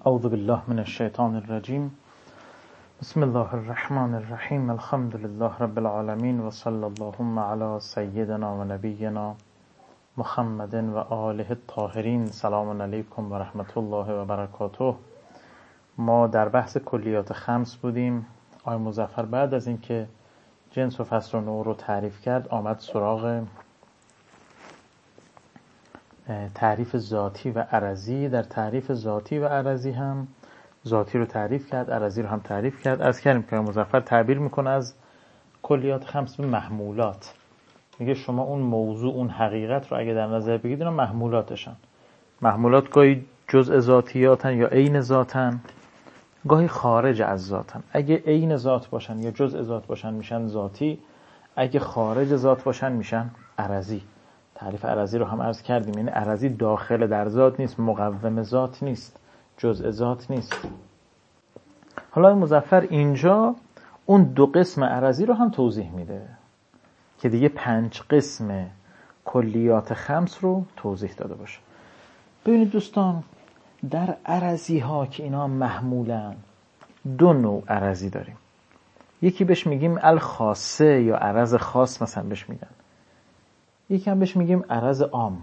اعوذ بالله من الشیطان الرجیم. بسم الله الرحمن الرحیم. الحمد لله رب العالمین و صلی اللهم علی سیدنا و نبینا محمد و آله الطاهرین. سلام علیکم و رحمت الله و برکاته. ما در بحث کلیات خمس بودیم. آقای مظفر بعد از اینکه جنس و فصل و نوع رو تعریف کرد آمد سراغ تعریف ذاتی و عرضی. در تعریف ذاتی و عرضی هم ذاتی رو تعریف کرد، عرضی رو هم تعریف کرد. عرض کردیم که مظفر تعبیر میکنه از کلیات خمس به محمولات. میگه شما اون موضوع، اون حقیقت رو اگه در نظر بگیرید اینا محمولاتشن. محمولات گاهی جزء ذاتیاتن یا عین ذاتن، گاهی خارج از ذاتن. اگه عین ذات باشن یا جزء ذات باشن میشن ذاتی، اگه خارج ذات باشن میشن عرضی. تعریف عرضی رو هم عرض کردیم، یعنی عرضی داخل در ذات نیست، مقوم ذات نیست، جزء ذات نیست. حالا مظفر اینجا اون دو قسم عرضی رو هم توضیح میده که دیگه 5 قسم کلیات خمس رو توضیح داده باشه. ببینید دوستان، در عرضی ها که اینا محمولن 2 نوع عرضی داریم. یکی بهش میگیم الخاصه یا عرض خاص مثلا بهش میگن، یکی هم بهش میگیم عرض عام.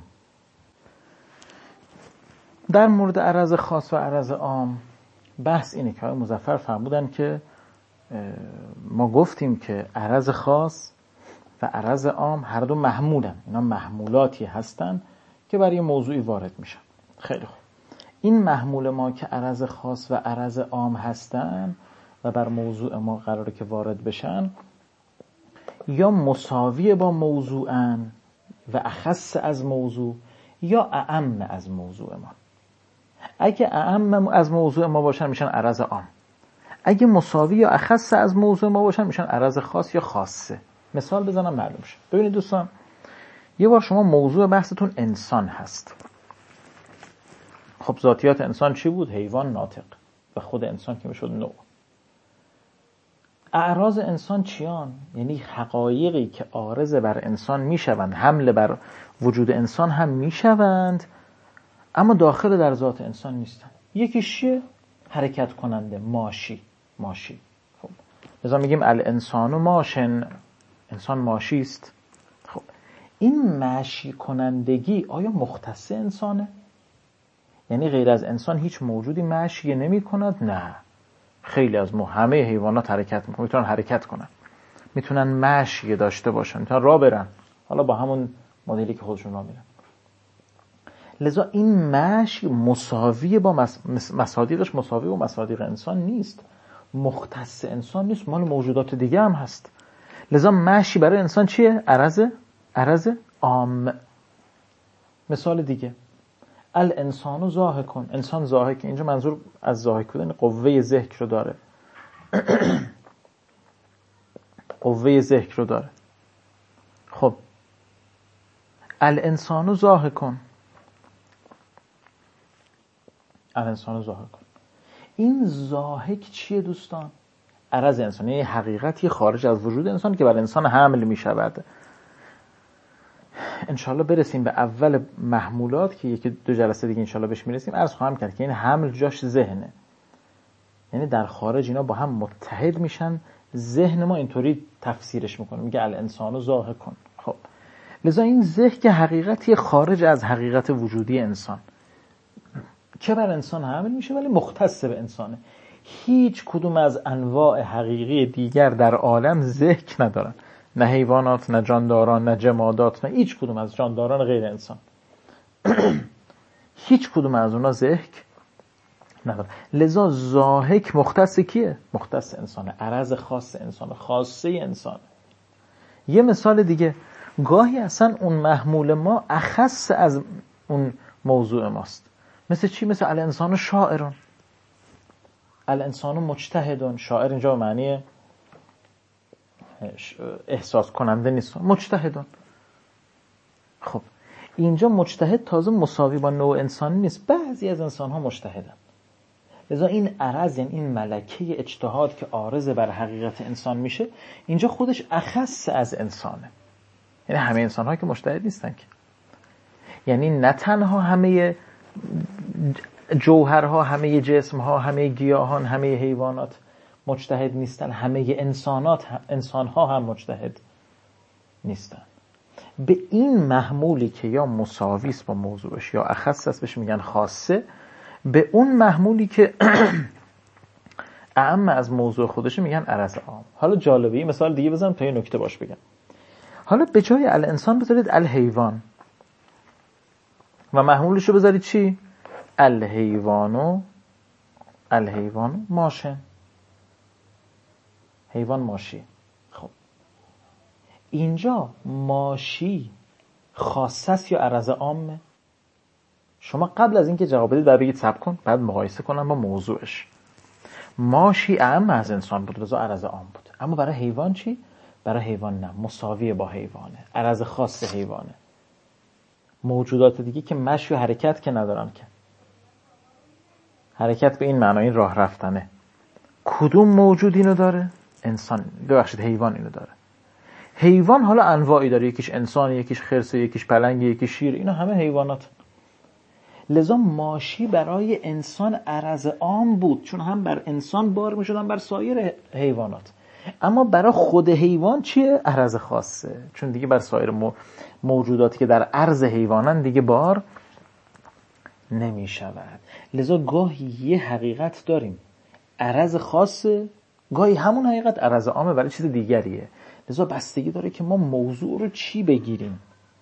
در مورد عرض خاص و عرض عام بحث اینه که آقای مظفر فرمودن که ما گفتیم که عرض خاص و عرض عام هر دو محمولن. اینا محمولاتی هستن که برای موضوعی وارد میشن. خیلی خوب، این محمول ما که عرض خاص و عرض عام هستن و بر موضوع ما قراره که وارد بشن، یا مساوی با موضوعن و اخص از موضوع یا اعم از موضوع ما. اگه اعم از موضوع ما باشن میشن عرض عام، اگه مساوی یا اخص از موضوع ما باشن میشن عرض خاص یا خاصه. مثال بزنم معلوم شه. ببینید دوستان، یه بار شما موضوع بحثتون انسان هست. خب ذاتیات انسان چی بود؟ حیوان ناطق و خود انسان که میشد نوع. اعراض انسان چیان؟ یعنی حقایقی که عارض بر انسان میشوند، حمله بر وجود انسان هم میشوند، اما داخل در ذات انسان نیستن. یکیش حرکت کننده، ماشی. خب لذا میگیم الانسان ماشن، انسان ماشی است. خب این ماشی کنندگی آیا مختص انسانه؟ یعنی غیر از انسان هیچ موجودی ماشی نمی کند؟ نه، خیلی از همه حیوانات حرکت میکنن، میتونن حرکت کنن، میتونن مشی داشته باشن، میتونن راه برن، حالا با همون مدلی که خودشون راه میرن. لذا این مشی مساوی با مصادیقش مساوی با مصادیق انسان نیست، مختص انسان نیست، مال موجودات دیگه هم هست. لذا مشی برای انسان چیه؟ عرض عام. مثال دیگه، الانسان ضاحک، انسان ضاحک. اینجا منظور از ضاحک بودن قوه ضحک رو داره. قوه ضحک رو داره. خب الانسان ضاحک، الانسان ضاحک. این ضاحک چیه دوستان؟ عرض انسان، یعنی حقیقتی خارج از وجود انسان که بر انسان حمل می شود. انشالله برسیم به اول محمولات که 1-2 جلسه دیگه انشالله بهش میرسیم. عرض خواهم کرد که این حمل جاش ذهنه، یعنی در خارج اینا با هم متحد میشن. ذهن ما اینطوری تفسیرش میکنه، میگه الانسان ضاحک. خب لذا این ذهن که حقیقتی خارج از حقیقت وجودی انسان که بر انسان حمل میشه ولی مختص به انسانه. هیچ کدوم از انواع حقیقی دیگر در عالم ذهن ندارن، نه حیوانات، نه جانداران، نه جمادات، نه هیچ کدوم از جانداران غیر انسان. هیچ کدوم از اونا ذهن نداره. لذا ضاحک مختص کیه؟ مختص انسانه، عرض خاص انسانه، خاصه انسانه. یه مثال دیگه، گاهی اصلا اون محمول ما اخص از اون موضوع ماست. مثل چی؟ مثل الانسان شاعرون، الانسان مجتهدون. شاعر اینجا به معنی احساس کننده نیست، مجتهدون. خب اینجا مجتهد تازه مساوی با نوع انسانی نیست، بعضی از انسان ها مجتهدن. لذا این عرض، یعنی این ملکه اجتهاد که عارض بر حقیقت انسان میشه، اینجا خودش اخص از انسانه. یعنی همه انسان ها که مجتهد نیستن که، یعنی نه تنها همه جوهرها، همه جسمها، همه گیاهان، همه حیوانات مجتهد نیستن، همه انسانها هم مجتهد نیستن. به این محمولی که یا مساوی است با موضوعش یا اخص است بهش میگن خاصه، به اون محمولی که اعم از موضوع خودش میگن عرض عام. حالا جالبه مثال دیگه بزنم تا یه نکته باش بگم. حالا به جای الانسان بذارید الحیوان و محمولش رو بذارید چی؟ الحیوانو ماشن، حیوان ماشی. خب اینجا ماشی خاصه است یا عرض عامه؟ شما قبل از اینکه جواب بدید باید بگید صبر کن، بعد مقایسه کنم با موضوعش. ماشی اعم از انسان بود، لذا عرض عام بود. اما برای حیوان چی؟ برای حیوان نه، مساویه با حیوانه، عرض خاص حیوانه. موجودات دیگه که مشی و حرکت که ندارن، که حرکت به این معنی این راه رفتنه. کدوم موجود اینو داره؟ انسان، ببخشید حیوان اینو داره. حیوان حالا انواعی داره، یکیش انسان، یکیش خرسه، یکیش پلنگ، یکیش شیر، اینا همه حیوانات. لذا ماشی برای انسان عرض عام بود، چون هم بر انسان بار میشد هم بر سایر حیوانات. اما برای خود حیوان چیه؟ عرض خاصه، چون دیگه بر سایر موجوداتی که در عرض حیوانان دیگه بار نمی شود. لذا گاهی یه حقیقت داریم عرض خاصه، گاهی همون حقیقت عرض عامه برای چیز دیگریه. لذا بستگی داره که ما موضوع رو چی بگیریم.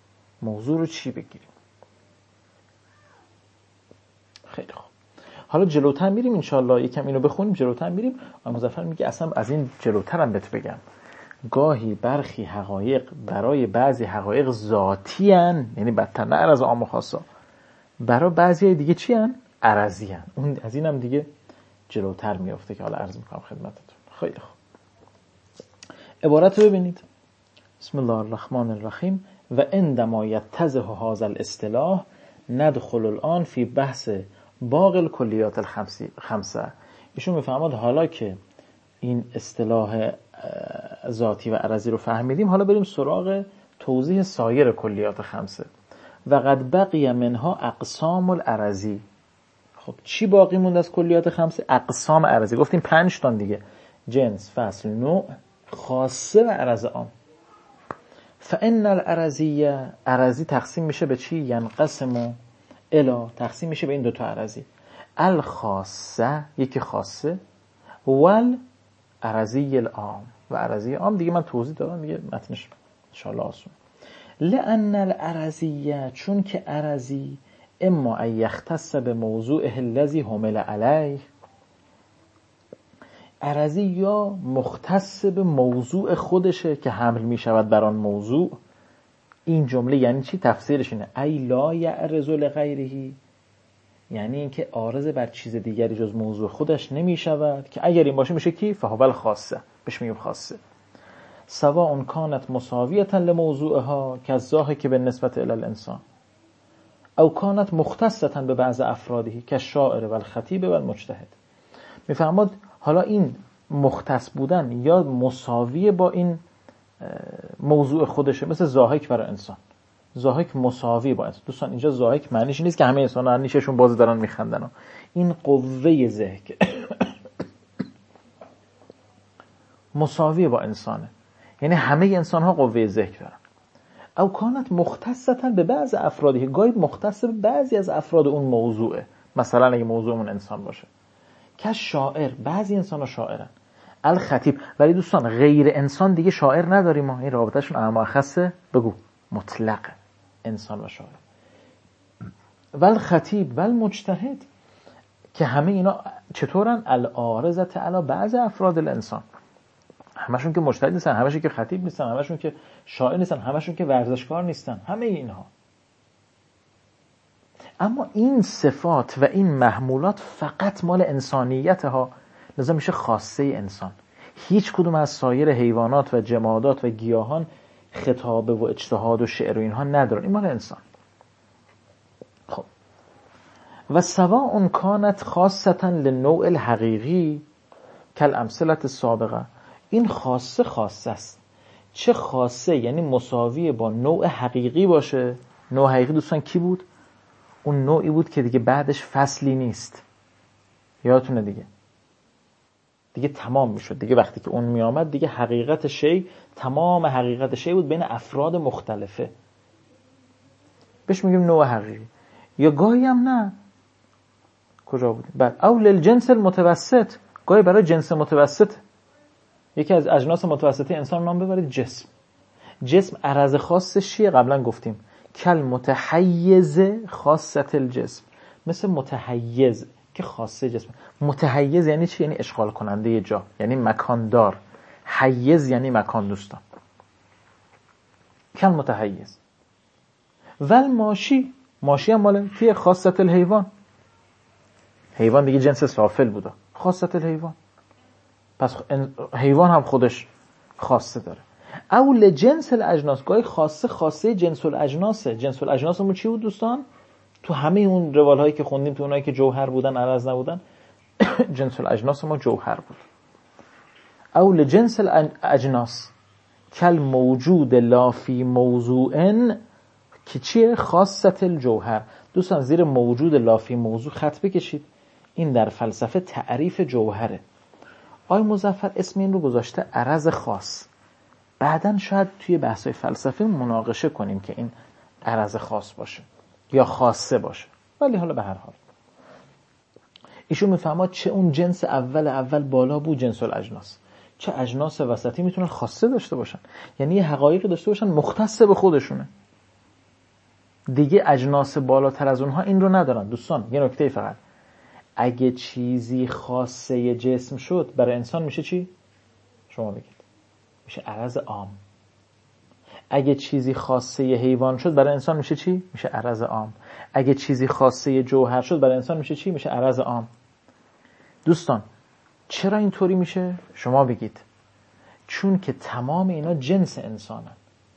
خیلی خوب. حالا جلوتر میریم انشالله، یکم اینو بخونیم جلوتر میریم. مظفر میگه اصلا از این جلوتر هم بهت بگم، گاهی برخی حقایق برای بعضی حقایق ذاتی هن، یعنی بدتر نه عرض عام و خاصه، برای بعضی دیگه چی هن؟ عرضی هن. اون از اینم دیگه جلوتر میافته که حالا عرض میکنم خدمتتون. خیلی خوب، عبارت رو ببینید. بسم الله الرحمن الرحیم. و عندما یتضح هذا الاصطلاح ندخل الان فی بحث باقی الکلیات الخمسه. ایشون میفهمد حالا که این اصطلاح ذاتی و عرضی رو فهمیدیم، حالا بریم سراغ توضیح سایر کلیات خمسه. و قد بقی منها اقسام العرضی. خب چی باقی موند از کلیات خمسه؟ اقسام عرضی. گفتیم 5 تا دیگه: جنس، فصل، نوع، خاصه و عرض عام. فان العرضیه، عرضی تقسیم میشه به چی؟ ینقسم الی، تقسیم میشه به این 2 تا عرضی: الخاصه، یکی خاصه، وال عرضی العام، و عرضی عام. دیگه من توضیح دادم دیگه، متنش ان شاء الله آسون. لان العرضیه، چون که عرضی اما ان یختص به موضوعه الذی حمل علیه، عرضی یا مختص به موضوع خودشه که حمل می شود بر آن موضوع. این جمله یعنی چی؟ تفسیرش اینه: ای لا یعرض لغیره، یعنی اینکه عارض بر چیز دیگری جز موضوع خودش نمی شود، که اگر این باشه میشه کی؟ فهو الخاصه، بهش میگیم خاصه. سواء کانت مساویه لموضوعها کالضاحک بالنسبه الی الانسان، او کانت مختصه به بعض افراده کالشاعر و الخطیب و المجتهد. میفهمید حالا این مختص بودن یا مساویه با این موضوع خودشه، مثل ضاحک برای انسان. ضاحک مساوی با انسان. دوستان اینجا ضاحک معنیش نیست که همه انسان ها نیششون باز دارن میخندن. این قوه ضحک مساوی با انسانه، یعنی همه انسان ها قوه ضحک دارن. او کانت مختصتا به بعض افرادی، گاهی مختص به بعضی از افراد اون موضوعه. مثلا اگه موضوعمون انسان باشه، که شاعر، بعضی انسان ها شاعرن. الخطیب، ولی دوستان غیر انسان دیگه شاعر نداریم ما. این رابطهشون اعم و اخصه، بگو مطلق انسان و شاعر. والخطیب والمجتهد، که همه اینا چطورن؟ العارضه علی بعض افراد الانسان. همشون که مجتهد نیستن، همشون که خطیب نیستن، همشون که شاعر نیستن، همشون که ورزشکار نیستن، همه اینها. اما این صفات و این محمولات فقط مال انسانیت ها، لذا میشه خاصه انسان. هیچ کدوم از سایر حیوانات و جمادات و گیاهان خطابه و اجتهاد و شعر و اینها ندارن، این مال انسان. خب و سواء کانت خاصه للنوع الحقیقی کالامثله السابقه، این خاصه است. چه خاصه؟ یعنی مساوی با نوع حقیقی باشه. نوع حقیقی دوستان کی بود؟ اون نوعی بود که دیگه بعدش فصلی نیست. یادتونه دیگه تمام میشد. دیگه وقتی که اون می آمد دیگه حقیقت شی، تمام حقیقت شی بود بین افراد مختلفه. بهش میگیم نوع حقیقی. یا گاهی هم نه. کجا بود؟ بعد او للجنس المتوسط، گاهی برای جنس متوسط. یکی از اجناس متوسطه انسان نام ببرید جسم. جسم عرض خاصش چیه؟ قبلا گفتیم کل متحیز خاصت الجسم، مثل متحیز که خاصه جسم. متحیز یعنی چی؟ یعنی اشغال کننده جا، یعنی مکاندار. حیز یعنی مکان دوستان. کل متحیز. ول ماشی، ماشی هم ماله که خاصت الحیوان. حیوان دیگه جنس سافل بوده، خاصت الحیوان. پس حیوان هم خودش خاصه داره. او لجنس الاجناس، گاهی خاصه جنس الاجناسه. جنس الاجناسمون چی بود دوستان؟ تو همه اون روال هایی که خوندیم، تو اونایی که جوهر بودن عرض نبودن، جنس الاجناس ما جوهر بود. او لجنس الاجناس کل موجود لا فی موضوع، که چیه؟ خاصت الجوهر. دوستان زیر موجود لا فی موضوع خط بکشید. این در فلسفه تعریف جوهره. آقای مظفر اسم این رو گذاشته عرض خاص. بعدن شاید توی بحث‌های فلسفه مناقشه کنیم که این عرض خاص باشه یا خاصه باشه، ولی حالا به هر حال ایشون میفهمه چه اون جنس اول بالا بود جنس الاجناس، چه اجناس وسطی میتونن خاصه داشته باشن، یعنی یه حقایقی داشته باشن مختص به خودشونه. دیگه اجناس بالاتر از اونها این رو ندارن. دوستان یه نکته فقط، اگه چیزی خاصه جسم شد برای انسان میشه چی؟ شما بگید. میشه عرض عام. اگه چیزی خاصه حیوان شد برای انسان میشه چی؟ میشه عرض عام. اگه چیزی خاصه جوهر شد برای انسان میشه چی؟ میشه عرض عام. دوستان چرا اینطوری میشه؟ شما بگید. چون که تمام اینا جنس انسانن.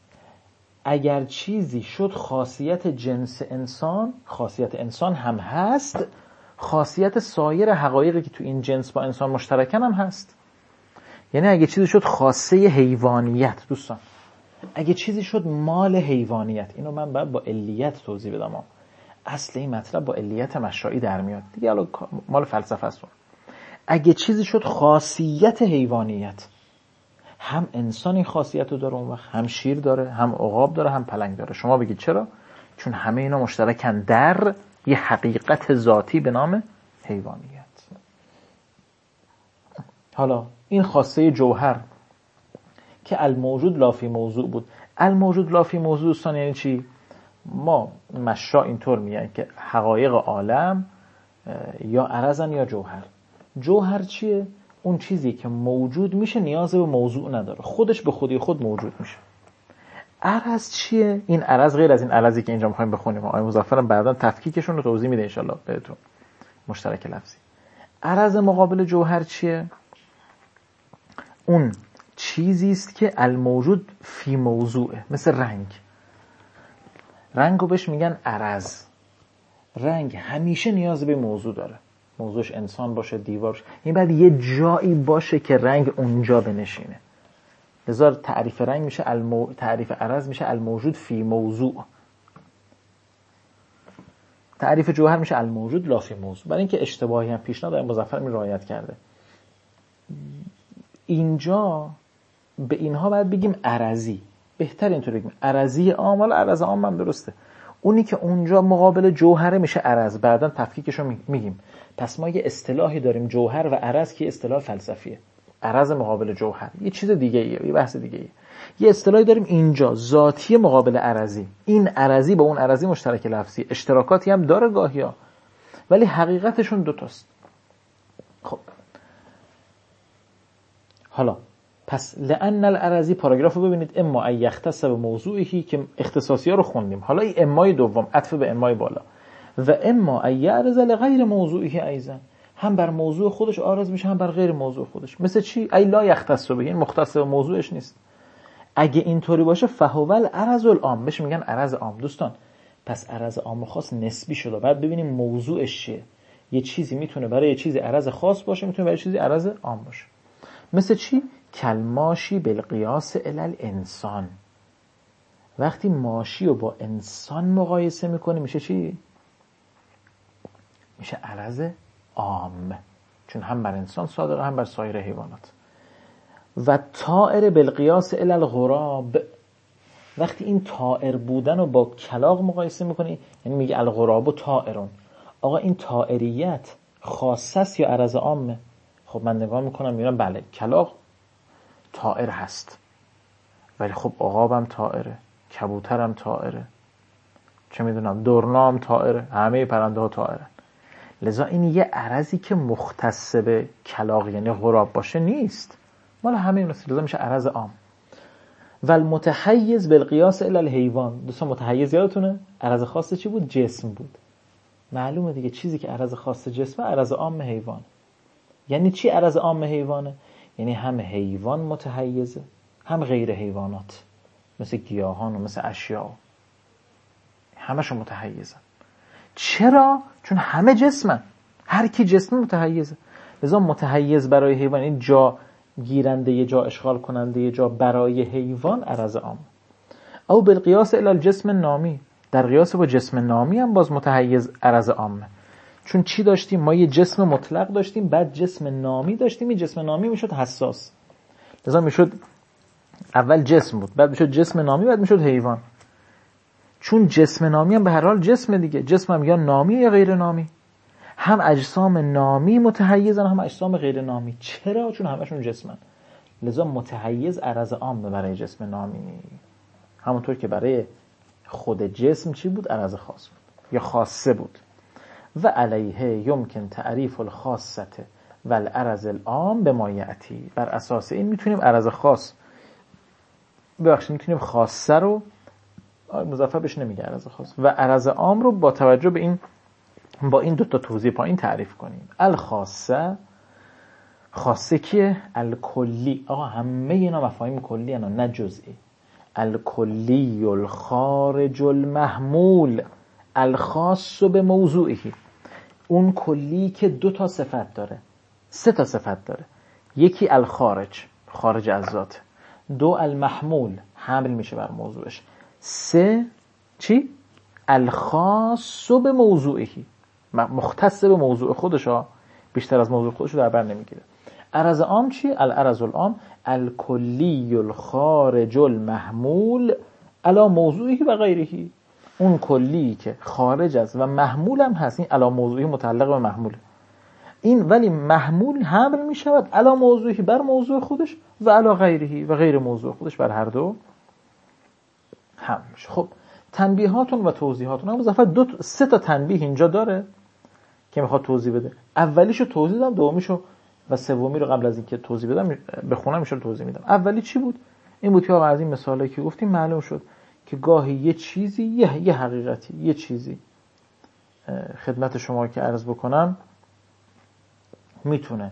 اگر چیزی شد خاصیت جنس انسان، خاصیت انسان هم هست، خاصیت سایر حقایقی که تو این جنس با انسان مشترکن هم هست. یعنی اگه چیزی شد خاصه حیوانیت، دوستان اگه چیزی شد مال حیوانیت، اینو من باید با علیت توضیح بدم. اصل این مطلب با علیت مشرعی در میاد دیگه، حالا مال فلسفه است. اگه چیزی شد خاصیت حیوانیت، هم انسان این خاصیت رو داره، اون وقت هم شیر داره، هم عقاب داره، هم پلنگ داره. شما بگید چرا؟ چون همه اینا مشترکن در یه حقیقت ذاتی به نام حیوانیت. حالا این خاصه جوهر که الموجود لا فی موضوع بود. الموجود لا فی موضوع دوستان یعنی چی؟ ما مشرع اینطور میگن که حقایق عالم یا عرضن یا جوهر. جوهر چیه؟ اون چیزی که موجود میشه نیاز به موضوع نداره، خودش به خودی خود موجود میشه. عرض چیه؟ این عرض غیر از این عرضی که اینجا میخوایم بخونیم، آقای مظفرم بعداً تفکیکشون رو توضیح میده ان شاء الله بهتون، مشترک لفظی. عرض مقابل جوهر چیه؟ اون چیزی است که الموجود فی موضوعه. مثل رنگو بهش میگن عرض. رنگ همیشه نیاز به موضوع داره، موضوعش انسان باشه، دیوار باشه، این بعد یه جایی باشه که رنگ اونجا بنشینه. لذا تعریف رنگ میشه تعریف عرض میشه الموجود فی موضوع. تعریف جوهر میشه الموجود لا فی موضوع. برای اینکه اشتباهی هم پیش نیاد مظفر می رعایت کرده. اینجا به اینها باید بگیم عرضی، بهتر اینطوری بگیم عرضی عام. ولی عرض عام هم درسته. اونی که اونجا مقابل جوهره میشه عرض. بعداً تفکیکشو میگیم. پس ما یه اصطلاحی داریم جوهر و عرض که اصطلاح فلسفیه. عرض مقابل جوهر یه چیز دیگه ایه، یه بحث دیگه ایه. یه اصطلاحی داریم اینجا ذاتی مقابل عرضی. این عرضی با اون عرضی مشترک لفظی، اشتراکاتی هم داره گاهیا، ولی حقیقتشون دوتاست. خب حالا پس لأن العرضی پاراگراف رو ببینید، اما ان یختص بموضوعی که اختصاصی ها رو خوندیم، حالا این امای دوم عطف به امای بالا، و اما ان یعرض لغیر موضوعی ایضا، هم بر موضوع خودش عارض میشه هم بر غیر موضوع خودش. مثل چی؟ ای لا یختص به، این مختص به موضوعش نیست. اگه اینطوری باشه فهو العرض العام، بهش میگن عرض عام. دوستان پس عرض عام خاص نسبی شده، بعد ببینیم موضوعش چیه. یه چیزی میتونه برای یه چیزی عرض خاص باشه، میتونه برای چیزی عرض عام باشه. مثل چی؟ کلماشی بالقیاس الی الانسان. وقتی ماشی رو با انسان مقایسه میکنه میشه چی؟ میشه عرض عام، چون هم بر انسان صادقه هم بر سایر حیوانات. و طائر بالقیاس الی الغراب، وقتی این طائر بودن رو با کلاغ مقایسه میکنی، یعنی میگه الغراب و طائرون، آقا این طائریت خاصه است یا عرض عامه؟ خب من نگاه میکنم میبینم بله کلاغ طائر هست، ولی خب عقابم طائره، کبوترم طائره، چه میدونم درنام طائره، همه پرنده ها طائرن. لذا این یه عرضی که مختص به کلاغ یعنی غراب باشه نیست، مال همه این لذا میشه عرض عام. و المتحیز بالقیاس الی الحیوان، دوستان متحیز یادتونه عرض خاص چی بود؟ جسم بود. معلومه دیگه چیزی که عرض خاص جسمه عرض عام حیوان. یعنی چی عرض عام حیوانه؟ یعنی هم حیوان متحیزه هم غیر حیوانات، مثل گیاهان و مثل اشیاء، همشون متحیزن. چرا؟ چون همه جسمن، هر کی جسم متحیزه. لذا متحیز برای حیوان این جا گیرنده، یه جا اشغال کننده، یه جا برای حیوان عرض عام. او بالقیاس الی الجسم نامی، در قیاس با جسم نامی هم باز متحیز عرض عامه. چون چی داشتیم؟ ما یه جسم مطلق داشتیم، بعد جسم نامی داشتیم. این جسم نامی میشد حساس، لذا میشد اول جسم بود، بعد میشد جسم نامی، بعد میشد حیوان. چون جسم نامی هم به هر حال جسم دیگه، جسم هم یا نامی یا غیر نامی، هم اجسام نامی متحیزن هم اجسام غیر نامی. چرا؟ چون همشون جسمن. لذا متحیز عرض عام برای جسم نامی، همونطور که برای خود جسم چی بود؟ عرض خاص بود یا خاصه بود. و علیه یمکن تعریف الخاصه و العرض العام به ما یأتی، بر اساس این میتونیم عرض خاص میتونیم خاصه رو مضافه بهش نمیگه عرض خاص، و عرض عام رو با توجه به این با این دو تا توضیح پایین تعریف کنیم. الخاصه، خاصه کیه؟ الکلی، آقا همه اینا مفاهیم کلی انا نه جزئی. الکلی الخارج المحمول الخاص به موضوعه، اون کلی که دو تا صفت داره، سه تا صفت داره. یکی الخارج، خارج از ذات. دو المحمول، حمل میشه بر موضوعش. سه چی؟ الخاص به موضوعه، مختص به موضوع خودش ها، بیشتر از موضوع خودش رو در بر نمیگیره. عرض عام چی؟ العرض العام الکلی الخارج المحمول علی موضوعه و غیره، اون کلی که خارج از و محمول هم هست. این علی موضوعه متعلق به محمول، این ولی محمول حمل می شود علی موضوعه بر موضوع خودش و علی غیره و غیر موضوع خودش بر هر دو حمل میشه. خب تنبیهاتون و توضیحاتون، هم مضافه سه تا تنبیه اینجا داره که میخواد توضیح بده. اولیشو توضیح دادم، دومیشو و سومی رو قبل از اینکه توضیح بدم بخونم میشه توضیح میدم. اولی چی بود؟ این بود که آقا از این مثالی که گفتیم معلوم شد که گاهی یه چیزی یه حقیقتی، یه چیزی خدمت شما که عرض بکنم میتونه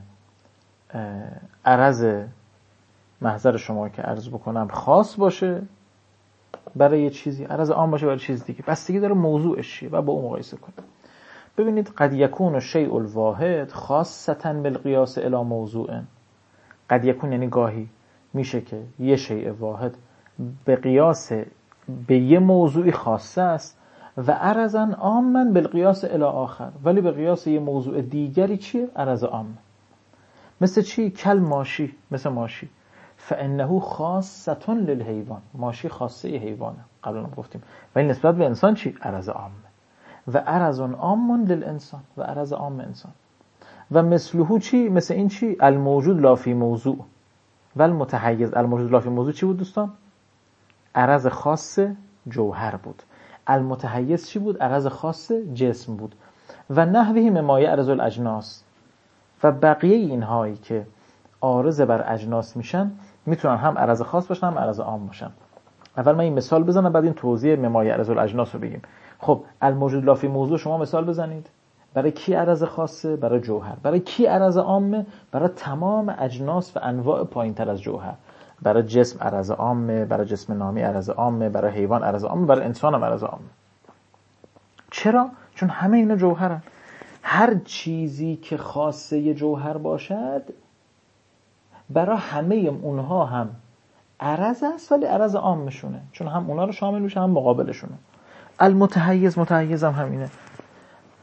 عرض محضر شما که عرض بکنم خاص باشه برای یه چیزی، عرض عام باشه برای چیز دیگه، بستگی داره موضوعش چیه و با اون مقایسه کنید. ببینید قد یکون الشیء الواحد خاصة بالقیاس الی موضوع. قد یکون یعنی گاهی میشه که یه شیء واحد به قیاس به یه موضوعی خاصه است و عرضاً عاماً بالقیاس الی آخر، ولی به قیاس یه موضوع دیگری چیه؟ عرض عام. مثل چی؟ کل ماشی، مثل ماشی. فانه خاصة للحیوان، ماشی خاصه حیوانه قبلا گفتیم، ولی نسبت به انسان چی؟ عرض عام. و عرض عام للانسان، و عرض عام انسان. و مثله چی؟ مثل این چی؟ الموجود لا فی موضوع و المتحیز. الموجود لا فی موضوع چی بود دوستان؟ عرض خاص جوهر بود. المتحیز چی بود؟ عرض خاص جسم بود. و نحوه مما یعرض الاجناس، و بقیه اینهایی که عارض بر اجناس میشن میتونن هم عرض خاص باشن هم عرض عام باشن. اول من این مثال بزنم بعد این توضیح مما یعرض الاجناس رو بگیم. خب الموجود لا فی موضوع شما مثال بزنید. برای کی عرض خاصه؟ برای جوهر. برای کی عرض عامه؟ برای تمام اجناس و انواع پایینتر از جوهر. برای جسم عرض عامه، برای جسم نامی عرض عامه، برای حیوان عرض عامه، برای انسان هم عرض عامه. چرا؟ چون همه اینا جوهرن. هر چیزی که خاصه جوهر باشد برای همه اونها هم عرض است، ولی عرض عامشونه، چون هم اونا رو شامل میشه هم مقابلشونه. المتحیز، متحیز هم همینه.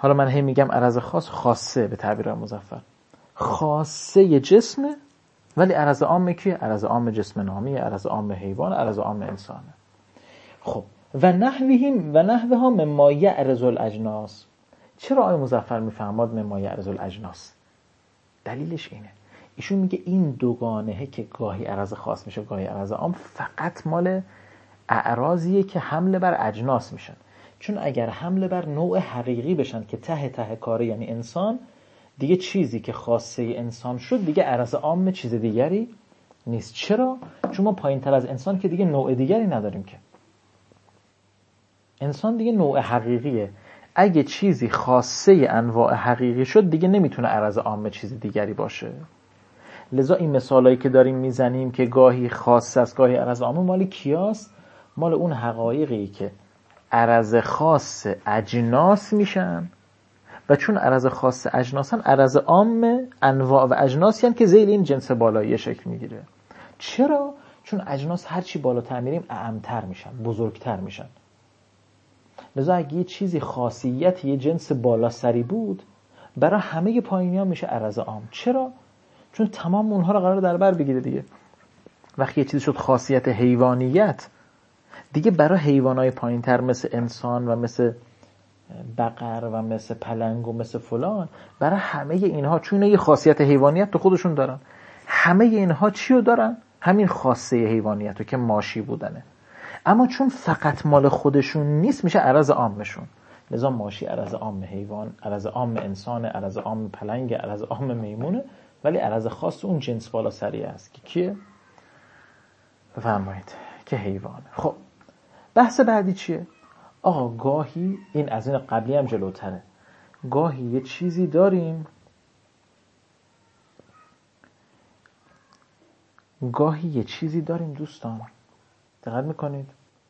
حالا من هی میگم عرض خاص، خاصه به تعبیر مظفر، خاصه جسمه، ولی عرض عام کیه؟ عرض عام جسم نامیه، عرض عام حیوان، عرض عام انسانه. خب و نحوها مما یعرض الاجناس. چرا آقای مظفر میفهماد مما یعرض الاجناس؟ دلیلش اینه، ایشون میگه این دوگانهه که گاهی عرض خاص میشه گاهی عرض عام فقط مال اعراضیه که حمله بر اجناس میشن. چون اگر حمله بر نوع حقیقی بشن که ته کاره یعنی انسان، دیگه چیزی که خاصه انسان شد دیگه عرض عام چیز دیگری نیست. چرا؟ چون ما پایین تر از انسان که دیگه نوع دیگری نداریم، که انسان دیگه نوع حقیقیه. اگه چیزی خاصه انواع حقیقی شد دیگه نمیتونه عرض عام چیز دیگری باشه. لذا این مثالایی که داریم میزنیم که گاهی خاص است گاهی عرض عام، مال کیاست؟ مال اون حقایقی که عرض خاص اجناس میشن و چون عرض خاص اجناسن عرض عام انواع و اجناسی هستند که ذیل این جنس بالایی شکل میگیره. چرا؟ چون اجناس هرچی بالاتر میریم اعمتر میشن، بزرگتر میشن. لذا اگه یه چیزی خاصیت یه جنس بالا سری بود، برای همه پایینی ها میشه عرض عام. چرا؟ چون تمام اونها رو قرار در بر بگیره دیگه. وقتی یه چیزی شد خاصیت حیوانیت، دیگه برای حیوانای پایینتر مثل انسان و مثل بقر و مثل پلنگ و مثل فلان، برای همه اینها چون یه خاصیت حیوانیت تو خودشون دارن، همه اینها چی رو دارن؟ همین خاصه حیوانیت رو که ماشی بودنه. اما چون فقط مال خودشون نیست میشه عرض عامشون. لذا ماشی عرض عام حیوان، عرض عام انسان، عرض عام پلنگ، عرض عام میمونه، ولی عرض خاص اون جنس بالا سری است که کیه؟ بفرمایید که حیوانه. خب بحث بعدی چیه؟ آقا گاهی این از این قبلی هم جلوتره، گاهی یه چیزی داریم، دوستان دقت میکنید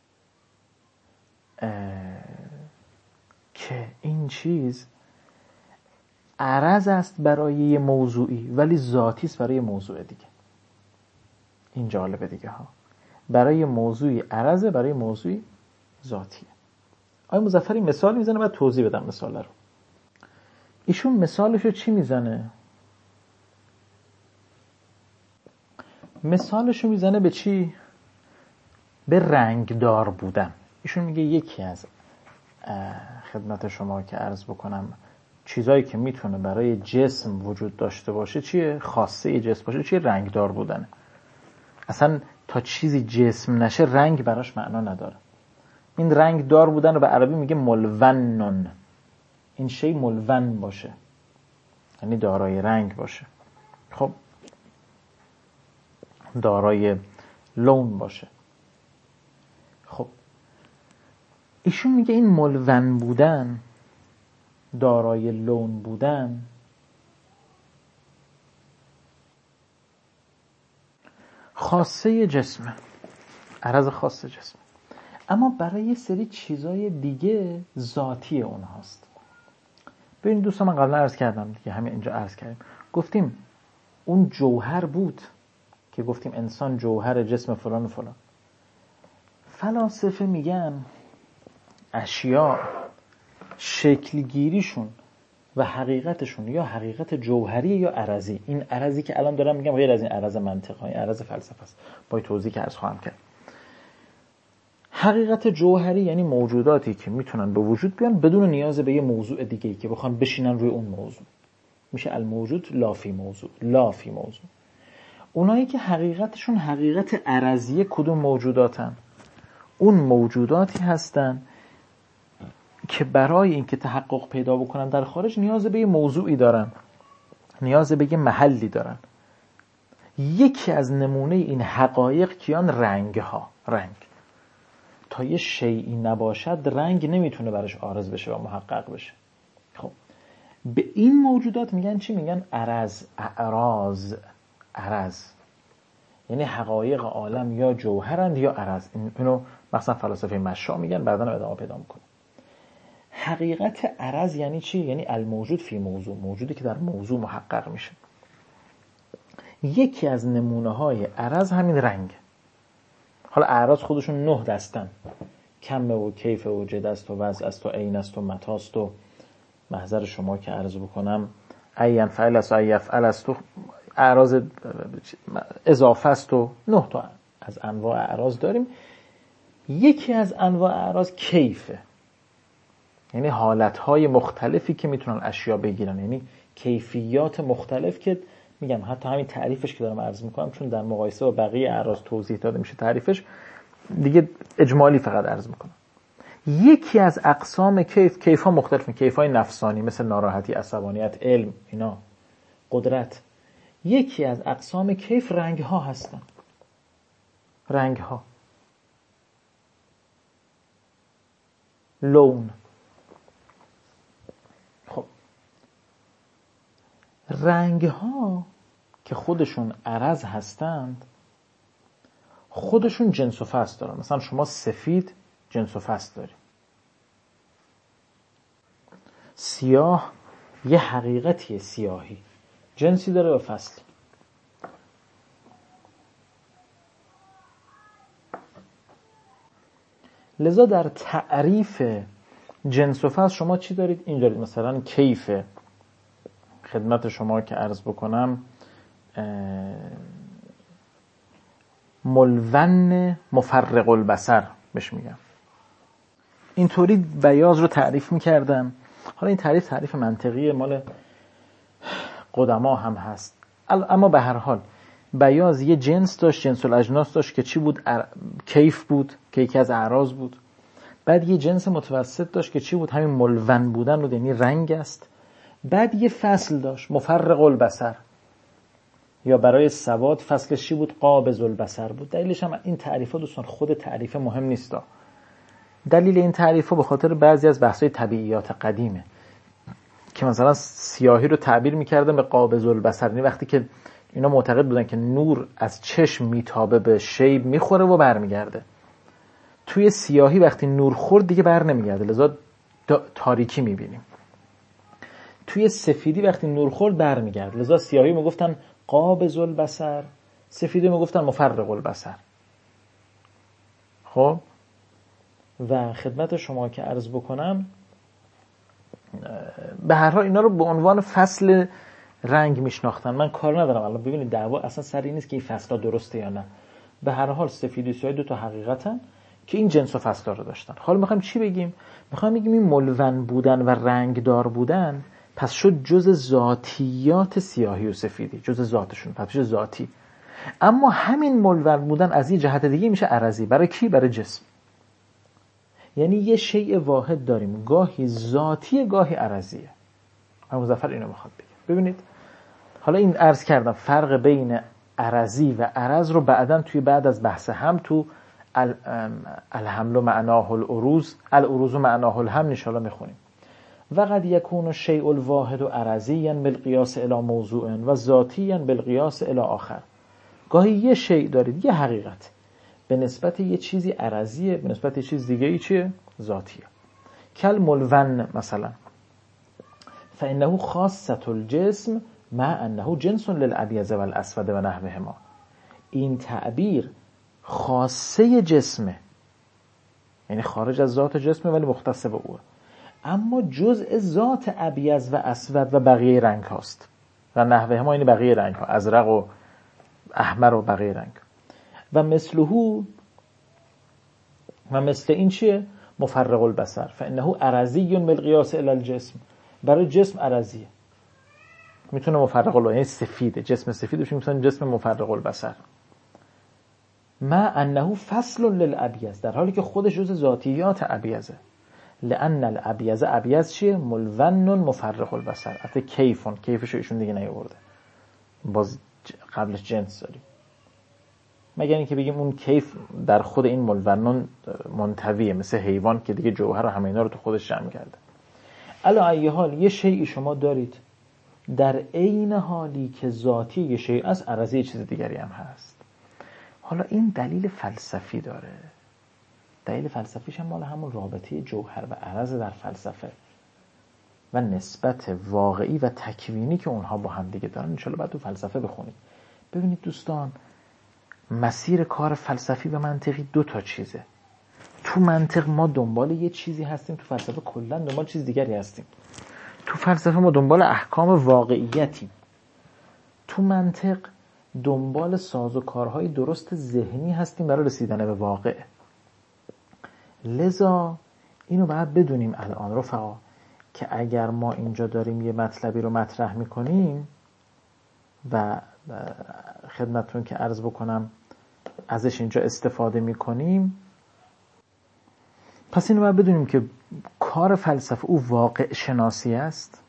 که این چیز عرض است برای یه موضوعی ولی ذاتی است برای موضوع دیگه. این جالبه دیگه ها، برای موضوعی عرضه، برای موضوعی ذاتیه. آقای مظفری مثال میزنه، بعد توضیح بدم مثال رو. ایشون مثالشو چی میزنه؟ مثالشو میزنه به چی؟ به رنگدار بودن. ایشون میگه یکی از خدمت شما که عرض بکنم چیزایی که میتونه برای جسم وجود داشته باشه چیه؟ خاصه جسم باشه چیه؟ رنگدار بودنه. اصلا تا چیزی جسم نشه رنگ براش معنا نداره. این رنگ دار بودن رو به عربی میگه ملونن. این شی ملون باشه یعنی دارای رنگ باشه، خب دارای لون باشه. خب ایشون میگه این ملون بودن، دارای لون بودن خاصه جسمه، عرض خاص جسم، اما برای یه سری چیزای دیگه ذاتی اونهاست. ببین دوستان، من قبلا عرض کردم دیگه، همین اینجا عرض کردیم، گفتیم اون جوهر بود که گفتیم انسان جوهر جسم فلان و فلان. فلاسفه میگن اشیاء شکلگیریشون و حقیقتشون یا حقیقت جوهری یا عرضی. این عرضی که الان دارم میگم غیر از این عرض منطقی، عرض فلسفه است، با توضیح که عرض خواهم کرد. حقیقت جوهری یعنی موجوداتی که میتونن به وجود بیان بدون نیاز به یه موضوع دیگه‌ای که بخوان بشینن روی اون موضوع. میشه الموجود لا فی موضوع. اونایی که حقیقتشون حقیقت عرضی کدوم موجوداتن؟ اون موجوداتی هستن که برای اینکه تحقق پیدا بکنن در خارج نیاز به یه موضوعی دارن، نیاز به یه محلی دارن. یکی از نمونه این حقایق کیان؟ رنگ. تا یه شیئی نباشد رنگ نمیتونه براش عارض بشه و محقق بشه. خب به این موجودات میگن چی؟ میگن اعراض. یعنی حقایق عالم یا جوهرند یا عرض. اینو مثلا فلاسفه مشا میگن، بعداً ادامه پیدا میکنه. حقیقت عرض یعنی چی؟ یعنی الموجود فی موضوع، موجودی که در موضوع محقق میشه. یکی از نمونه های عرض همین رنگ. حالا اعراض خودشون 9 دستن: کم و کیف و جد است و وضع است و عین است و متاست و محضر شما که عرض بکنم این فعل است و این یفعل است و اعراض اضافه است و 9 تا از انواع اعراض داریم. یکی از انواع اعراض کیفه، یعنی حالتهای مختلفی که میتونن اشیا بگیرن، یعنی کیفیات مختلف که میگم حتی همین تعریفش که دارم عرض میکنم چون در مقایسه با بقیه اعراض توضیح داده میشه تعریفش، دیگه اجمالی فقط عرض میکنم. یکی از اقسام کیف ها مختلفه، کیف های نفسانی مثل ناراحتی، عصبانیت، علم، اینا، قدرت. یکی از اقسام کیف رنگ ها هستن. رنگ ها، لون. خب رنگ ها که خودشون عرض هستند خودشون جنس و فصل دارن. مثلا شما سفید جنس و فصل داری، سیاه یه حقیقتیه، سیاهی جنسی داره و فصلی. لذا در تعریف جنس و فصل شما چی دارید؟ این دارید مثلا کیف خدمت شما که عرض بکنم ملون مفرق البصر بهش میگم. اینطوری بیاض رو تعریف میکردم. حالا این تعریف منطقی مال قدما هم هست، اما به هر حال بیاض یه جنس داشت، جنس الاجناس داشت که چی بود؟ کیف بود که یکی از اعراض بود. بعد یه جنس متوسط داشت که چی بود؟ همین ملون بودن بود، یعنی رنگ است. بعد یه فصل داشت مفرق البصر، یا برای سواد فصلش چی بود؟ قابض البصر بود. دلیلش هم این تعریفا دوستان خود تعریف مهم نیستا. دلیل این تعریفا به خاطر بعضی از بحث‌های طبیعیات قدیمه که مثلا سیاهی رو تعبیر می‌کردن به قابض البصر، یعنی وقتی که اینا معتقد بودن که نور از چشم میتابه به شیب میخوره و برمیگرده. توی سیاهی وقتی نور خورد دیگه بر نمیگرده، لذا تاریکی میبینیم. توی سفیدی وقتی نور خورد برمیگرده، لذا سیاهی میگفتن قابض البصر، سفیدی میگفتن مفرق البصر. خب و خدمت شما که عرض بکنم به هر حال اینا رو به عنوان فصل رنگ میشناختن. من کار ندارم الان، ببینید دعوا اصلا سر این نیست که این فصل‌ها درسته یا نه. به هر حال سفید و سیاه دو تا حقیقتن که این جنس و فصل‌ها رو داشتن. حالا میخوایم چی بگیم؟ میخوایم بگیم این ملون بودن و رنگدار بودن پس شد جز ذاتیات سیاهی و سفیدی، جز ذاتشون، پس شد ذاتی. اما همین ملون بودن از یه جهت دیگه میشه عرضی. برای کی؟ برای جسم. یعنی یه شیء واحد داریم، گاهی ذاتی گاهی عرضیه. مظفر اینو میخواد بگه. ببینید حالا این عرض کردم فرق بین عرضی و عرض رو بعداً توی بعد از بحث هم تو الحمل و معناه العروض، العروض و معناه الحمل ان شاء الله میخونیم. و قد یکون الشیء الواحد عرضیاً بالقیاس الی موضوع و ذاتیاً بالقیاس الی آخر. گاهی یه شیء دارید، یه حقیقت به نسبت یه چیزی عرضیه، به نسبت یه چیز دیگه ای چیه؟ ذاتیه. کل ملون مثلا فانه خاصة الجسم مع انه جنس للابیض والاسود و نحوهما. این تعبیر خاصه جسمه، یعنی خارج از ذات جسمه ولی مختص به او، اما جزء ذات ابیض و اسود و بقیه رنگ هاست و نحوهما، یعنی بقیه رنگ ها، ازرق و احمر و بقیه رنگ. و مثلهو و مثل این چیه؟ مفرق البصر فانه عرضی بالقیاس الی الجسم. برای جسم عرضیه، میتونه مفرق البصر، یعنی سفیده، جسم سفید بشه میتونه جسم مفرق البصر. ما انه فصل للابیض، در حالی که خودش جزء ذاتیات ابیضه. لان الابیض، ابیض چیه؟ ملون مفرق البصر. البته کیفش ایشون دیگه نیاورده، باز قبلش جنس داریم، مگر اینکه بگیم اون کیف در خود این ملونون منطویه، مثل حیوان که دیگه جوهر و همه اینا رو تو خودش جمع کرده. علی ای حال یه شیئی شما دارید در عین حالی که ذاتی یه شیء از عرضی یه چیز دیگری هم هست. حالا این دلیل فلسفی داره. دلیل فلسفیش هم مال همون رابطه جوهر و عرض در فلسفه و نسبت واقعی و تکوینی که اونها با هم دیگه دارن. انشالله بعد تو فلسفه بخونید. ببینید دوستان، مسیر کار فلسفی و منطقی دو تا چیزه. تو منطق ما دنبال یه چیزی هستیم، تو فلسفه کلا دنبال چیز دیگری هستیم. تو فلسفه ما دنبال احکام واقعیتیم، تو منطق دنبال سازوکارهای درست ذهنی هستیم برای رسیدن به واقع. لذا اینو باید بدونیم الان رفقا که اگر ما اینجا داریم یه مطلبی رو مطرح میکنیم و خدمتتون که عرض بکنم ازش اینجا استفاده میکنیم، پس اینو باید بدونیم که کار فلسفه او واقع شناسی است،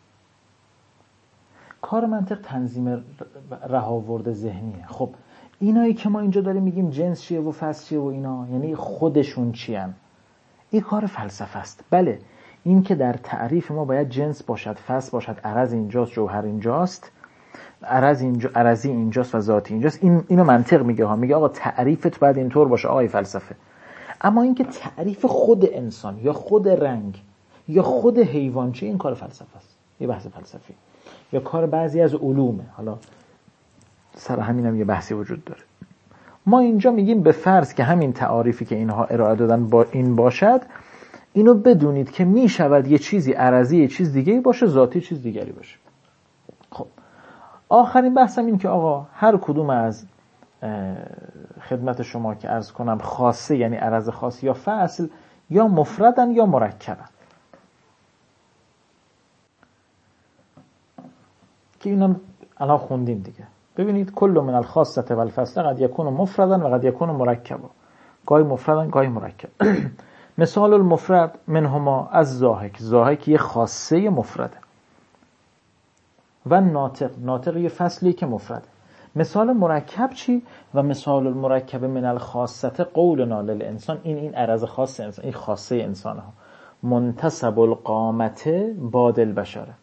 کار منطق تنظیم رهاورد ذهنیه. خب اینایی که ما اینجا داریم میگیم جنس چیه و فصل چیه و اینا، یعنی خودشون چیان، این کار فلسفه است. بله این که در تعریف ما باید جنس باشد، فصل باشد، عرض اینجاست، جوهر اینجاست، عرضی اینجاست و ذاتی اینجاست، اینو منطق میگه ها، میگه آقا تعریفت باید اینطور باشه آقای فلسفه. اما اینکه تعریف خود انسان یا خود رنگ یا خود حیوان چه، این کار فلسفه است، یه بحث فلسفی یا کار بعضی از علومه. حالا سر همینم یه بحثی وجود داره. ما اینجا میگیم به فرض که همین تعاریفی که اینها ارائه دادن با این باشد، اینو بدونید که میشود یه چیزی عرضی یه چیز دیگه باشه، ذاتی چیز دیگری باشه. خب آخرین بحثم این که آقا هر کدوم از خدمت شما که عرض کنم خاصه یعنی عرض خاص یا فصل یا مفردن یا مرکبن، که اینم الان خوندیم دیگه. ببینید کل من الخاصه و الفصل قد یکون مفردن و قد یکون مرکبا، گاهی مفردن گاهی مرکب. مثال المفرد منهما از ضاحک یه خاصه مفرده و ناطق یه فصلی که مفرده. مثال مرکب چی؟ و مثال المرکب من الخاصه قولنا للانسان، این عرض خاص انسان، این خاصه انسان ها، منتصب القامت باد البشره،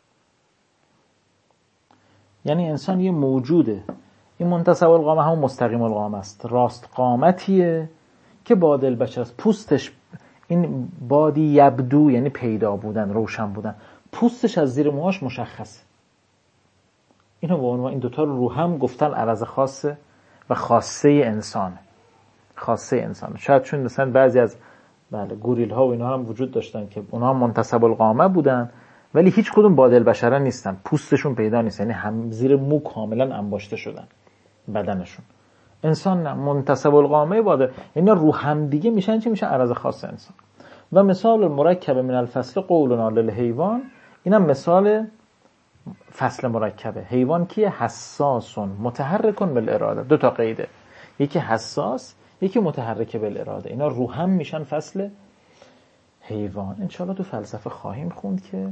یعنی انسان یه موجوده، این منتصب القامه همون مستقیم القامه است، راست قامتیه که باد البشر است، پوستش این بادی یبدو یعنی پیدا بودن، روشن بودن، پوستش از زیر موهاش مشخصه. اینو به عنوان این دوتا رو هم گفتن عرض خاصه و خاصه انسان. خاصه انسان شاید چون مثلا بعضی از گوریل ها و اینا هم وجود داشتن که اونها هم منتصب القامه بودن ولی هیچ کدوم باد البشره نیستن، پوستشون پیدا نیست، یعنی هم زیر مو کاملا انباشته شدن بدنشون. انسان نه، منتصب القامه باده، اینا رو هم دیگه میشن چی؟ میشن عرض خاص انسان. و مثال مرکب من الفصل قولنا للحیوان، اینم مثال فصل مرکبه. حیوان کیه؟ حساسون متحرکون بالاراده، دو تا قیده، یکی حساس یکی متحرک بالاراده، اینا رو هم میشن فصل حیوان. انشالله تو فلسفه خواهیم خوند که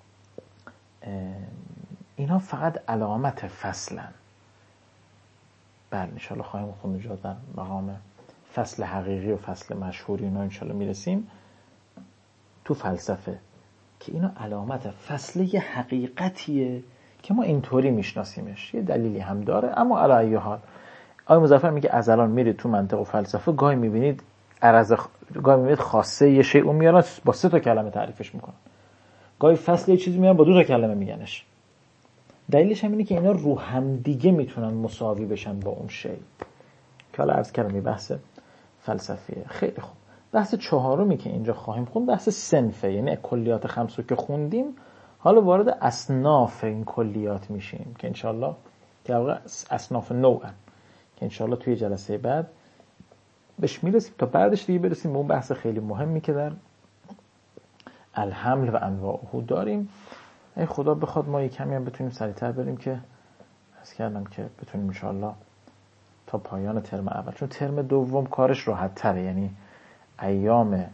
اینا فقط علامت فصلن. بله انشالله خواهیم خوند جا در مقام فصل حقیقی و فصل مشهوری اینا انشالله میرسیم تو فلسفه که اینا علامت فصل یه حقیقتیه که ما اینطوری میشناسیمش، یه دلیلی هم داره. اما علی ای حال آقای مظفر میگه از الان میرید تو منطق و فلسفه گاهی میبینید گاهی میبینید خاصه یه شیء اون میارن با 3 تا کلمه تعریفش میکنن، گاهی فصل یه چیزی میارن با 2 تا کلمه میگنش. دلیلش هم اینه که اینا رو هم دیگه میتونن مساوی بشن با اون شیء که حالا عرض کردم. بحث فلسفیه. خیلی خوب. بحث 4می که اینجا خواهیم خوند بحث صنفه، یعنی کلیات 5 رو که خوندیم حالا وارد اصناف این کلیات میشیم که انشالله در واقع اصناف نوعن که انشالله توی جلسه بعد بهش میرسیم، تا بعدش دیگه برسیم به اون بحث خیلی مهمی که در الحمل و انواعه داریم. ای خدا بخواد ما کمی هم بتونیم سریعتر بریم که عرض کردم که بتونیم انشالله تا پایان ترم اول، چون ترم دوم کارش راحت تره، یعنی ایام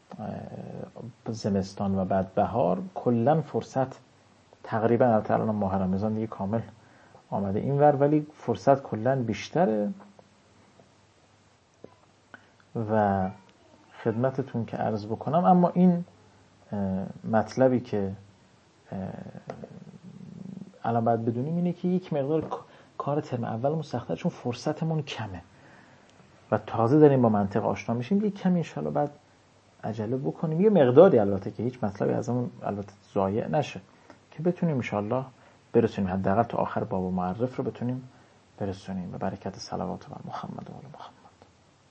زمستان و بعد بهار کلا فرصت تقریبا الان ماه رمضان دیگه کامل آمده اینور ولی فرصت کلا بیشتره. و خدمتتون که عرض بکنم اما این مطلبی که الان باید بدونیم اینه که یک مقدار کار ترم اولمون سخت‌تره چون فرصتمون کمه و تازه داریم با منطق آشنا میشیم. یک کمی انشالله بعد عجله بکنیم، یه مقداری البته که هیچ مطلبی ازمون البته ضایع نشه که بتونیم انشالله برسونیم حداقل تا آخر باب معرف رو بتونیم برسونیم به برکت صلوات بر محمد و آل محمد.